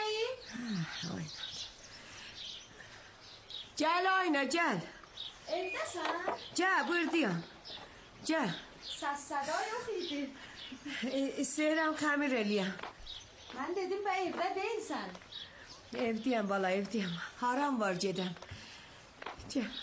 Gel oyna gel. Ey Gəl, buradayam. Gəl. Səs səda yox idi. İstəyirəm xəmir eləyəm. Mən dedim bə evdə deyilsən. Evdəyəm bala, evdəyəm. Haram var gedəm. Gəl.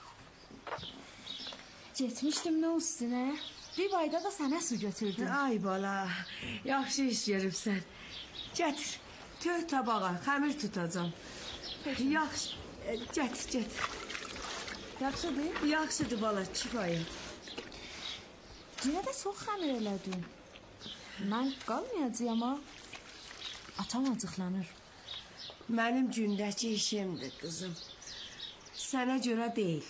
Getmişdim nə üstünə? Bir bayda da sənə su götürdüm. Ay bala, yaxşı iş görübsən. Gətir, tök tabağa, xəmir tutacam. Yaxşı, gətir. Yaxşıdır? Yaxşıdır bala, kifayət. Yenə də çox xəmir elədin. Mən qalmayacağam ama atam acıqlanır. Mənim gündəki işimdir qızım. Sənə görə deyil.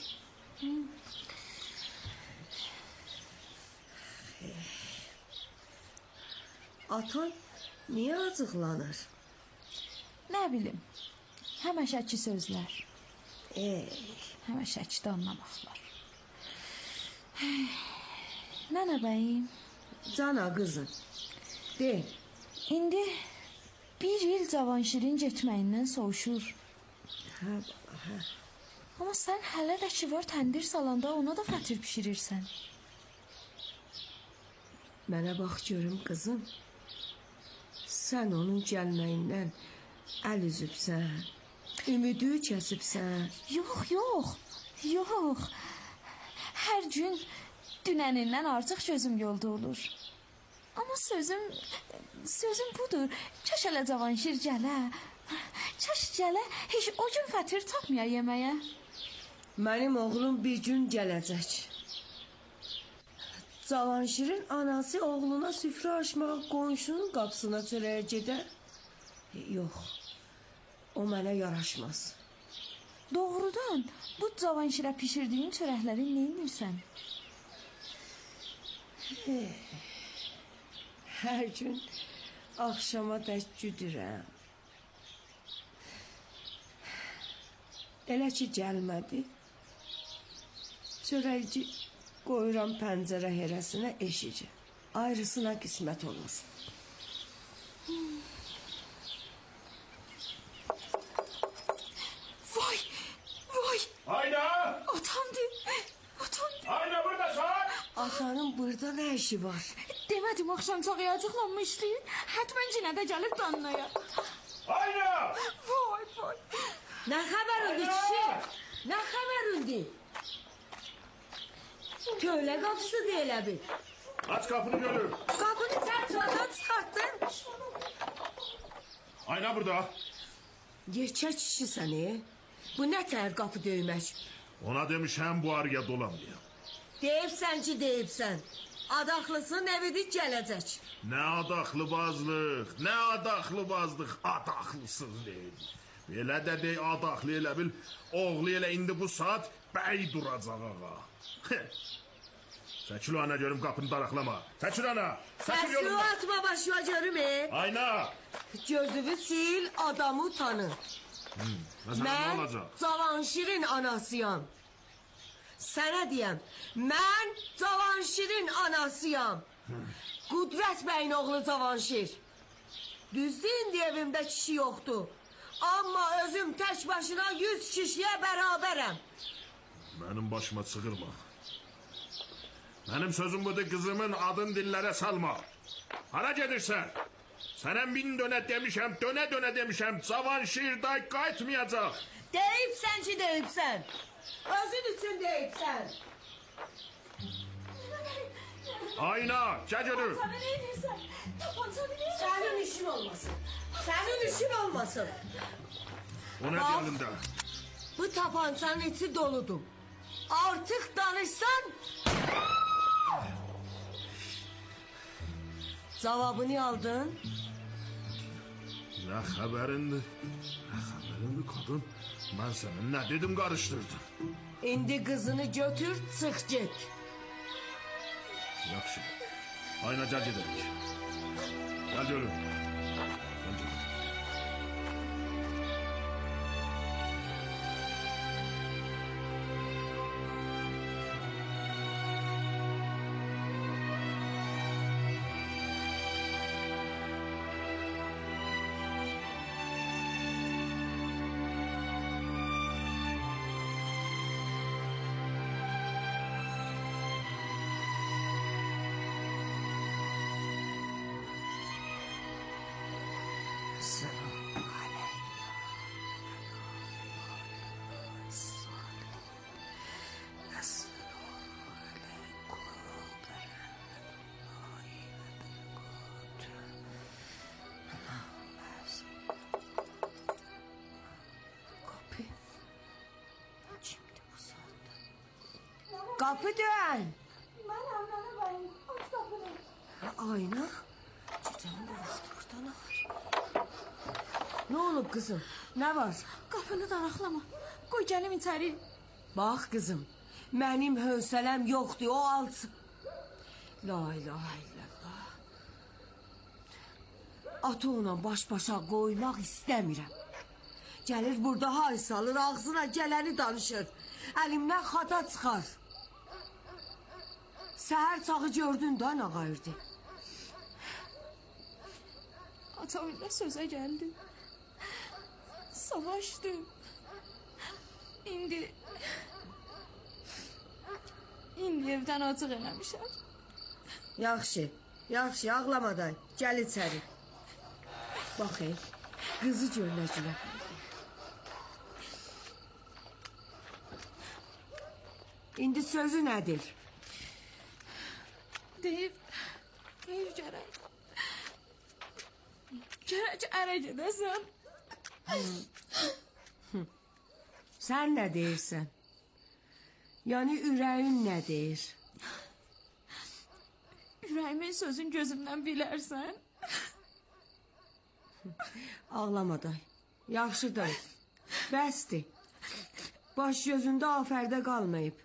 Atan niyə acıqlanır? Nə bilim, həməşəki sözlər. Həməşəki də anlamaqlar. Nənə bəyim. Cana qızım, de. İndi bir il Cavanşirin getməyindən soğuşur. Hə. Amma sən hələ də ki var təndir salanda ona da fətir pişirirsən. Mənə bax görüm qızım. Sən onun gəlməyindən əl üzübsən, ümidi kəsibsən. Yox. Hər gün dünənindən artıq gözüm yolda olur. Amma sözüm budur. Kaş hələ Cavanşir gələ. Kaş gələ, heç o gün fətir tapmaya yeməyə. Mənim oğlum bir gün gələcək. Cavanşirin anası oğluna süfrə açmağa qonşunun qapısına çörəyə gedər. Yox, o mənə yaraşmaz. Doğrudan, bu Cavanşirə pişirdiyin çörəkləri nə edirsən? Hər gün axşama dək güdürəm. Elə ki gəlmədi. Çörəkçi qoyuram pəncərə hərəsinə eşici. Ayrısına qismət olur. Vay! Ayna! Atamdır. Ayna buradasan! Atanın burada nə işi var? Demədim axşam çox acıqlanmışdı. Hətmən cinə də gəlib danlaya. Ayna! Vay! Nə xəbərindir kişi? Nə xəbərindir? Kölə qapısı deyilə bil. Aç kapını görür. Qapını çarçılardan çıxartdın. Ayna burada. Gerçək kişi səni. Bu nə tər qapı döymək? Ona demişəm bu arıya dolan diye. Deyibsən ki deyibsən. Adaxlısın evidik gələcək. Ne adaxlыбazlıq, ne adaxlыбazlıq, adaxlısız deyil. Belə də dey adaxlı elə bil, oğlu elə indi bu saat bəy duracaq ağa. Çəkil ana görüm qapını daraqlama. Çəkil ana. Səsi atma başıma görüm. Ayna. Gözünü sil, adamı tanı. Mən Cavanşirin anasıyam. Sənə deyəm, mən Cavanşirin anasıyam. Qudrət bəyin oğlu Cavanşir. Düzdür, indi evimdə kişi yoxdur. Amma özüm tək başına 100 kişiyə bərabərəm. Mənim başıma çığırma. Mənim sözüm budur, kızımın adın dillərə salma. Hara gedirsən? Sənə 1000 dönə demişəm, dönə demişəm. Cavanşir day qayıtmayacaq. Deyibsən ki deyibsən. Özün üçün deyibsən. Ayna, gəl görür. Sənin işin olmasın. Sənin işin olmasın. O nə yanında? Bu tapançanın içi doludur. Artıq danışsan... Cavabını aldın. Nə xəbərindir? Nə xəbərindir qadın? Mən sənə nə dedim qarışdırdım? İndi qızını götür, çıx get. Yaxşı. Ayna gəl gedək. Gəl görüm. Qapı dön. Mənəm, nənə bəyim. Aç qapını. Ayna. Gecənin bu vaxtı buradan ağır. Ne olub kızım? Ne var? Qapını daraqlama. Qoy gəlim içəri. Bax kızım, mənim hövsələm yoxdur, o alsın. La ilahe illallah. Atı ona baş-başa qoymaq istəmirəm. Gəlir burada hay salır, ağzına gələni danışır. Əlimdən xata çıxar. Səhər çağı gördün da nə qayırdı? Atam ilə sözə gəldi. Savaşdım. İndi evdən açıq eləmişəm. Yaxşı, yaxşı, ağlamadan. Gəl içəri. Bax, qızı gör nə cürə. İndi sözü nədir? Deyib gərək. Gərək ərə gedəsən. Sən nə deyirsən? Yəni ürəyin nə deyir? Ürəyimin sözün gözümdən bilərsən. Ağlama day. Yaxşıdır. Bəsdir. Baş gözündə afərdə qalmayıb.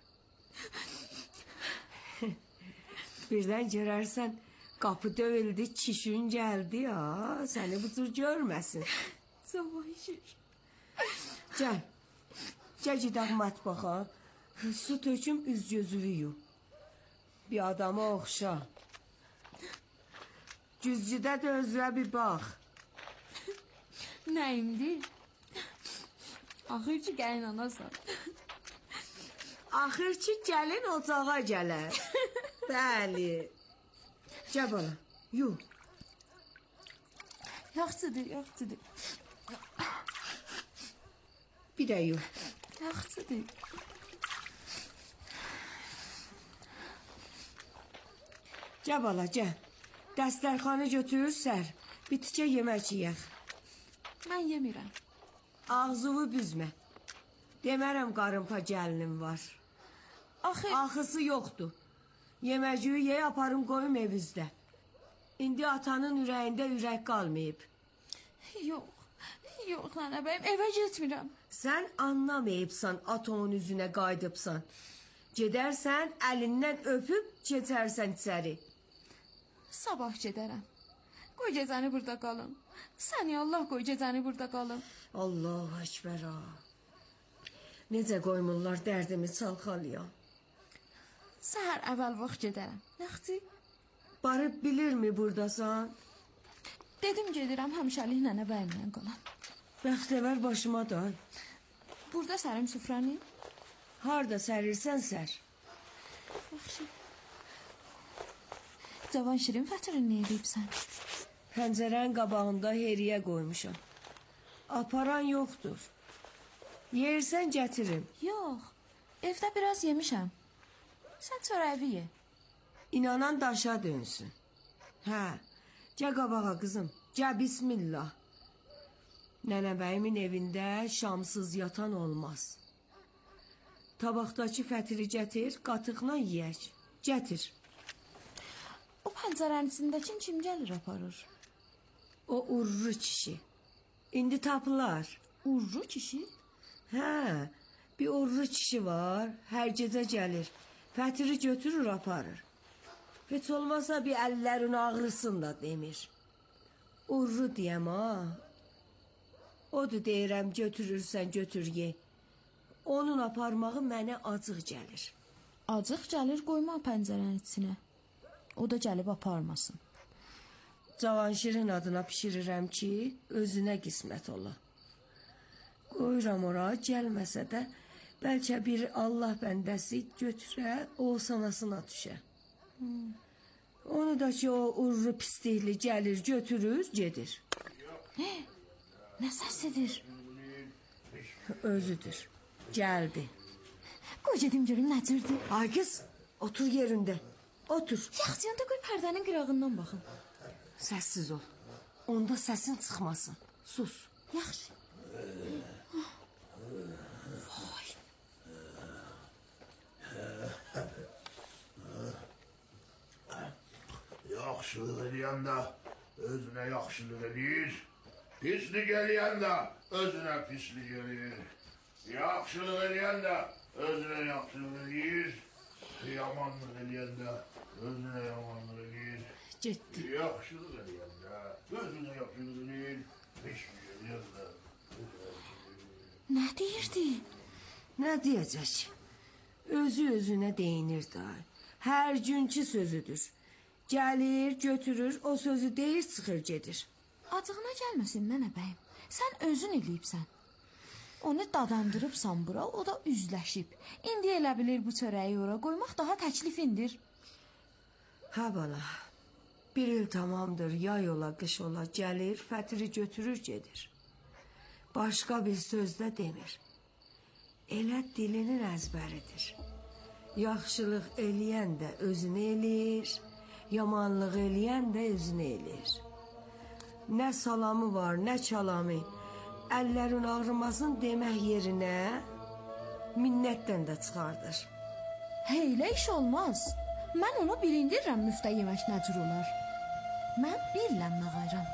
Birdən görərsən qapı döyüldü, çişin gəldi ya. Səni bu tür görməsin. Savaşır. Gəl. Gəl gedək mətbaxa. Su töküm üz gözünü yu. Bir adama oxşa. Güzgüdə də özünə bir bax. Nəyimdir? Axır ki gəlin anasan. Axır ki gəlin ocağa gələr. Bəli. Gəl bala, yu. Yaxşıdır, yaxşıdır. Bir də yu. Yaxşıdır. Gəl bala, gəl. Dəstərxanı götürür sər. Bir tikə yemək yeyək. Mən yemirəm. Ağzını büzmə. Demərəm qarınpa gəlinim var. Axısı yoxdur. Yeməciyi ye, aparım qoyum evizdə. İndi atanın ürəyində ürək qalmayıb. Yox, nənə bəyim, evə getmirəm. Sən anlamayıbsan, atonun üzünə qaydıbsan. Gedərsən, əlindən öpüb, keçərsən içəri. Sabah gedərəm. Qoy gecəni burada qalım. Səni Allah qoy gecəni burada qalım. Allahu Ekber ha. Necə qoymurlar dərdimi çalxalaya. Səhər əvvəl vaxt gedərəm. Nəxti? Barıb bilirmi buradasan? Dedim gedirəm həmişəlik nənə bəyimlə qalam. Bəxtəvər başıma da. Burada sərim süfrəni? Harda sərirsən sər? Yaxşı. Cavan şirin fətrini nə edibsən? Pəncərənin qabağında heriyə qoymuşam. Aparan yoxdur. Yersən gətirim. Yox, evdə biraz yemişəm. Sən çörəvi ye. İnanan daşa dönsün. Hə, gəl qabağa qızım. Gəl bismillah. Nənəbəyimin evində şamsız yatan olmaz. Tabaqdakı fətiri gətir, qatıqla yeyək. Gətir. O pəncərənin içindəkin kim gəlir aparır? O urru kişi. İndi tapılar. Urru kişi? Hə, bir urru kişi var, hər gecə gəlir. Fətiri götürür, aparır. Heç olmasa bir əllərin ağrısın da demir. Urru deyəm ha. Odur deyirəm, götürürsən götür ye. Onun aparmağı mənə acıq gəlir. Acıq gəlir qoyma pəncərənin içinə. O da gəlib aparmasın. Cavanşirin adına pişirirəm ki, özünə qismət ola. Qoyuram ora, gəlməsə də, bəlkə bir Allah bəndəsi götürə, o sanasına düşə. Onu da ki, o urru pislikli gəlir, götürür, gedir. Nə səsidir? Özüdür, gəldi. Qoy gedim görüm nəcirdir. Ay qız, otur yerində, otur. Yaxşı, onda qoy pərdənin qırağından baxın. Səssiz ol, onda səsin çıxmasın, sus. Yaxşı. Vay. Yaxşılıq eləyən də özünə yaxşılıq eləyir. Pislik eləyən də özünə pislik eləyir. Yaxşılıq eləyən də özünə yaxşılıq eləyir. Yamanlıq eləyən də özünə yamanlıq eləyir. Getdi. Yaxşılıq eləyən də özünə yaxşılıq eləyir. Pislik eləyən də özünə yaxşılıq eləyir. Nə deyirdi? Nə deyəcək? Özü özünə deyinir da. Hər günkü sözüdür. Gəlir, götürür, o sözü deyir, çıxır gedir. Acığına gəlməsin mənə bəyim. Sən özün eləyibsən. Onu dadandırıbsan bura, o da üzləşib. İndi elə bilir bu çörəyi ora qoymaq daha təklifindir. Hə bala, bir il tamamdır, yay ola, qış ola, gəlir, fətiri götürür, gedir. Başqa bir söz də demir. Elə dilinin əzbəridir. Yaxşılıq eləyən də özünü eləyir, yamanlıq eləyən də özünü eləyir. Nə salamı var, nə çalamı. Əllərin ağrımasın demək yerinə minnətdən də çıxardır. Elə iş olmaz. Mən ona bilindirirəm müftə yemək nə cür olar. Mən birləm nağayram.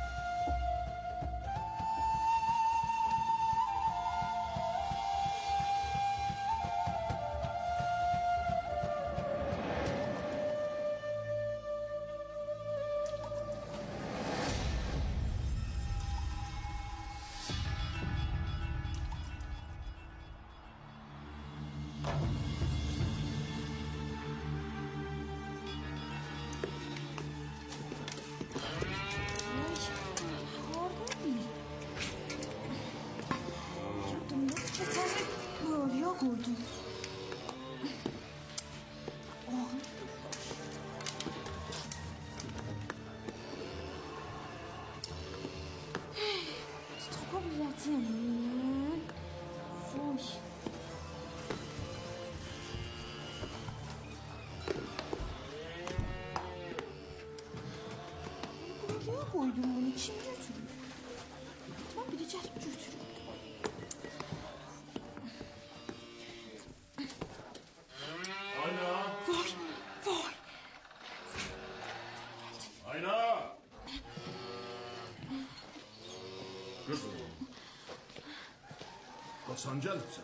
Koydum bunu, kim götürür? Tamam, biri gəlib götürür. Ayna! Vay, vay! Ayna! Kızım. Kaçan gəlibsən?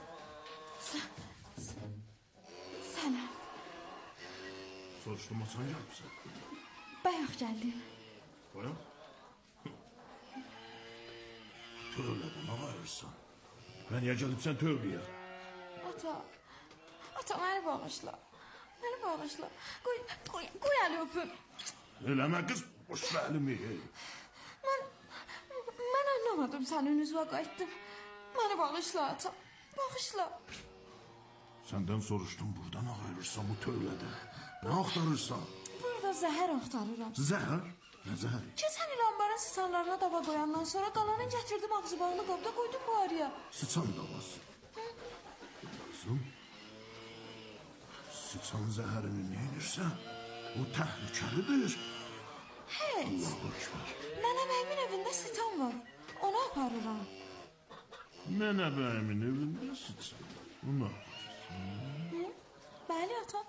Sənə. Soruşdum, kaçan gəlibsən? Bayaq gəldim. Bayaq? Tövlədən ağayırsan. Mən niyə gəlibsən tövləyə? Ata, məni bağışla. Məni bağışla. Qoy əli öpüm. Eləmə qız, boş ver əlimi. Mən anlamadım sənin üzvə qayıtdım. Məni bağışla ata, bağışla. Səndən soruşdum, buradan ağayırsan bu tövlədə. Nə axtarırsan? Burada zəhər axtarıram. Zəhər? Nə zəhəri? Keçən il ambarın sıçanlarına dava qoyandan sonra qalanı gətirdim ağzı bağlı qabda qoydum bu araya. Sıçan davası. Kızım, sıçan zəhərini nə edirsən? O təhlükəlidir. Heç. Allahu Ekber. Nənəbəyimin evində sıçan var. Onu aparıram. Nənəbəyimin evində sıçan. Onu aparırsan. Bəli ata.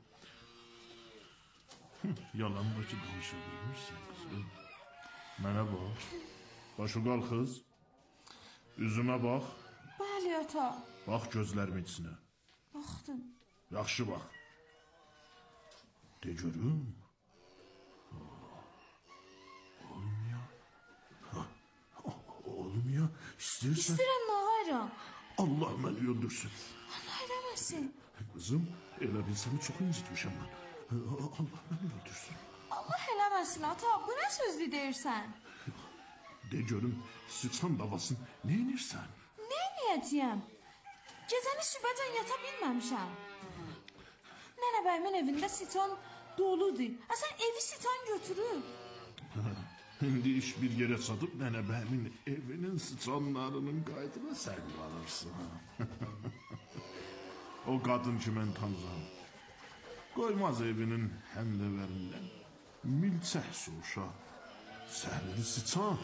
Yalandakı danışa bilmirsən kızım. Mənə bax. Başı qalxız. Üzümə bax. Bəli ata. Bax gözlərimin içinə. Baxdım. Yaxşı bax. De görüm. Olmuyor. Olmuyor. İstəyirsən. İstəyirəm nağayram. Allah məni öldürsün. Allah eləməsin. Kızım, elə bil səni çox incitmişəm mən. Allah məni öldürsün. Allah eləməsin ata, bu nə sözdü deyirsən? De görüm, sıçan davasın nə inirsən? Nə iniyəcəyəm? Gecəni sübhəcən yata bilməmişəm. Nənəbəyimin evində sıçan doludur. Sən evi sıçan götürür. İndi iş bir yerə çatıb nənəbəyimin evinin sıçanlarının qaydına sən qalırsan. O qadın ki mən tanıram. Qoymaz evinin həndəvərindən milçək soğuşa. Səhvini sıçan.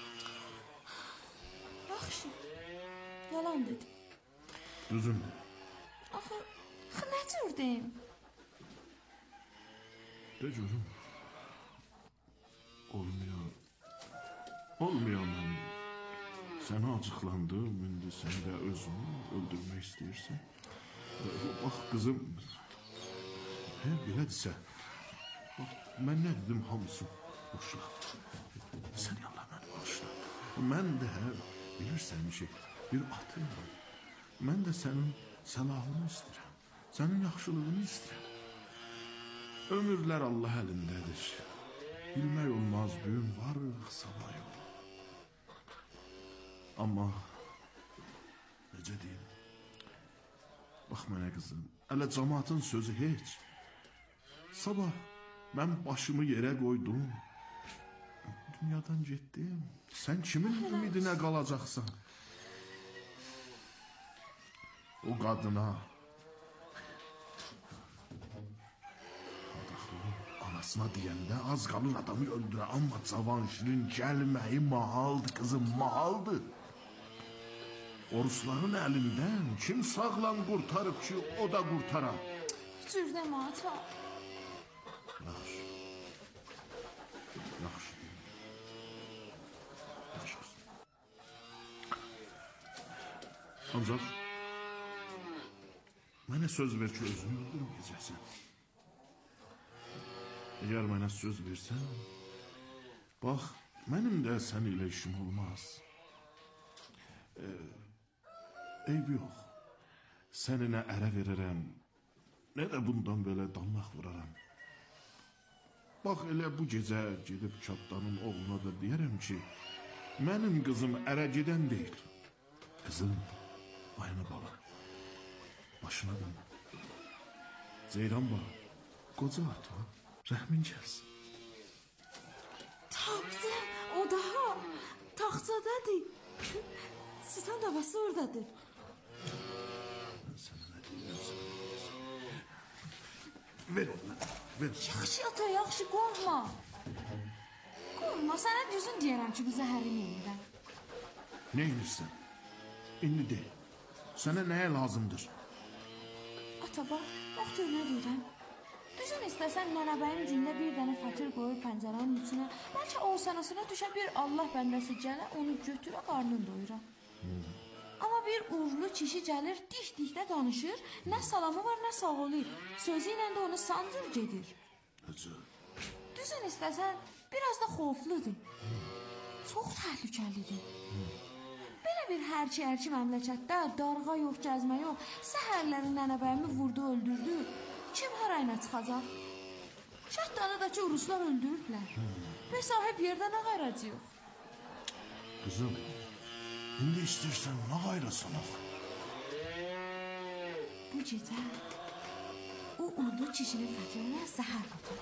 Yaxşı, yalan dedim. Düzün. Axı, nə cür deyim? De görüm, olmuyor. Olmuyor mən. Sənə acıqlandım, indi sən də özünü öldürmək istəyirsən. Bax, qızım, belədirsə, bax, mən nə dedim hamısı boşla. Sən yallah məni bağışla. Mən də, bilirsən ki, bir atım var. Mən də sənin səlahını istəyirəm, sənin yaxşılığını istəyirəm. Ömürlər Allah əlindədir. Bilmək olmaz, gün varıq, sabah yox. Amma, necə deyim, bax mənə qızım, hələ cəmaatın sözü heç. Sabah mən başımı yerə qoydum, dünyadan getdim. Sən kimin ümidinə qalacaqsan? O qadına, anasına deyəndə az qalır adamı öldürə, amma Cavanşirin gəlməyi mahaldır, qızım, mahaldır. Orusların əlindən kim sağlam qurtarıb ki, o da qurtarar. Cür demə, ata. Yaxşı. Yaxşı. Yaxşı. Ancaq mənə söz ver ki, özünü öldürməyəcəksən. Əgər mənə söz versən, bax, mənim də sən ilə işim olmaz. Eyb yox. Səni nə ərə verərəm, nə də bundan belə danlaq vuraram. Bax, elə bu gecə gedib çatdanın oğluna da deyərəm ki, mənim qızım ərə gedən deyil. Qızım, ayını bala, başına dön. Ceyran bala, qoca at var, rəhmin gəlsin. Tapdım, o daha taxtadadır. Sitan davası oradadır. Mən sənə nə deyirəm, ver onu, ver. Yaxşı ata, yaxşı, qorxma. Qorxma, sənə düzün deyərəm ki, bu zəhərin yerindən. Nə inirsən? İndi deyil. Sənə nəyə lazımdır? Ata, bax gör nə deyirəm. Düzün istəsən nənəbəyin cündə bir dənə fətir qoyur pəncərənin içinə. Bəlkə o sənəsinə düşə bir Allah bəndəsi gələ, onu götürə, qarnını doyura. Amma bir uğurlu kişi gəlir, dik-dikdə danışır, nə salamı var, nə sağolu. Sözü ilə də onu sancır gedir. Düzün istəsən, biraz da xofludur. Çox təhlükəlidir. Belə bir hərki məmləkətdə darğa yox, gəzmə yox, səhərlərin nənəbəyimi vurdu, öldürdü. Kim harayına çıxacaq? Şəhdanı da ki, Ruslar öldürüblər. Və sahib yerdə nə qayracı yox? Qızım, indi istəyirsən nə qayrasınıq? Bu gecə o urdu kişinin fətrinə zəhər atır.